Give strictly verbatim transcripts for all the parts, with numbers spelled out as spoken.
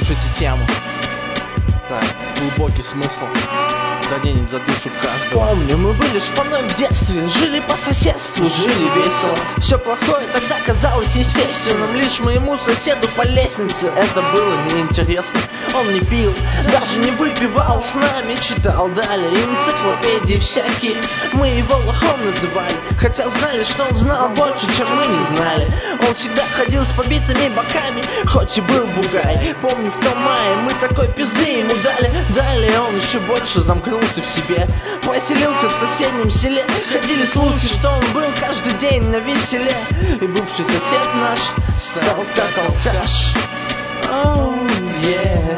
Слушайте тему. Да, глубокий смысл. Заденет за душу каждого. Помню, мы были шпаной в детстве, жили по соседству, жили весело. Все плохое тогда казалось естественным, лишь моему соседу по лестнице это было неинтересно. Он не пил, даже не выпивал, с нами читал далее энциклопедии всякие. Мы его лохом называли, хотя знали, что он знал больше, чем мы не знали. Он всегда ходил с побитыми боками, хоть и был бугай. Помню, в том мае мы такой пизды ему дали. Далее он еще больше замкнулся в себе, поселился в соседнем селе. Ходили слухи, что он был каждый день на веселе. И бывший сосед наш стал как алкаш. Oh, yeah.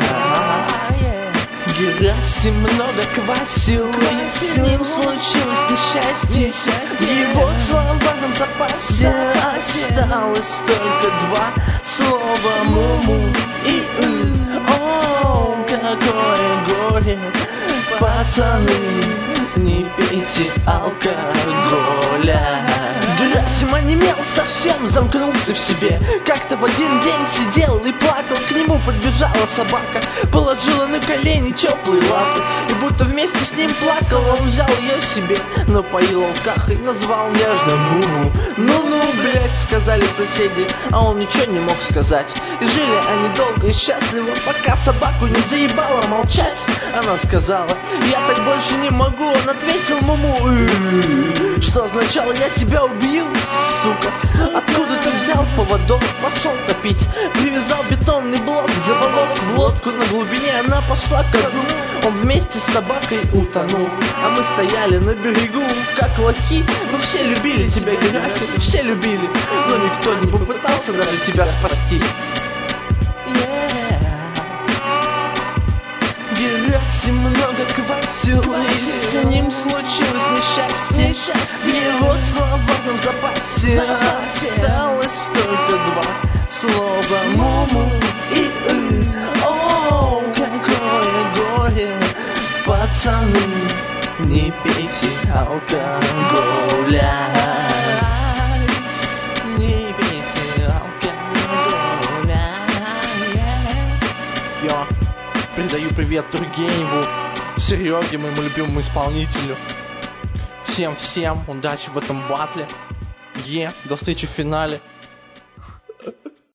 Герасим много квасил, с ним случилось несчастье. В его словарном запасе осталось только два слова: муму и ы. О, какое горе, пацаны, не пейте алкоголя. Герасим онемел совсем, замкнулся в себе. Как-то в один день сидел и плакал. К нему подбежала собака, положила на колени теплые лапы. И будто вместе с ним плакал, он взял ее себе, напоил алкахой, назвал нежно Муму. Ну-ну, блять, сказали соседи, а он ничего не мог сказать. И жили они долго и счастливо, пока собаку не заебало молчать. Она сказала: я так больше не могу. Он ответил Муму: что означало: я тебя убью, сука. Откуда ты взял поводок, пошел топить? Привязал бетонный блок, заволок в лодку на глубине, она пошла ко дну. Он вместе с собакой утонул, а мы стояли на берегу, как лохи. Мы все любили тебя, Герасим, все любили, но никто не попытался даже тебя спасти. Герасим много квасил, и с ним случилось несчастье. В его словарном запасе осталось только два слова: муму и ы. О, какое горе, пацаны, не пейте алкоголя. Не пейте алкоголя. Я передаю привет Тургеневу, Сереге, моему любимому исполнителю. Всем-всем удачи в этом батле. Е, до встречи в финале.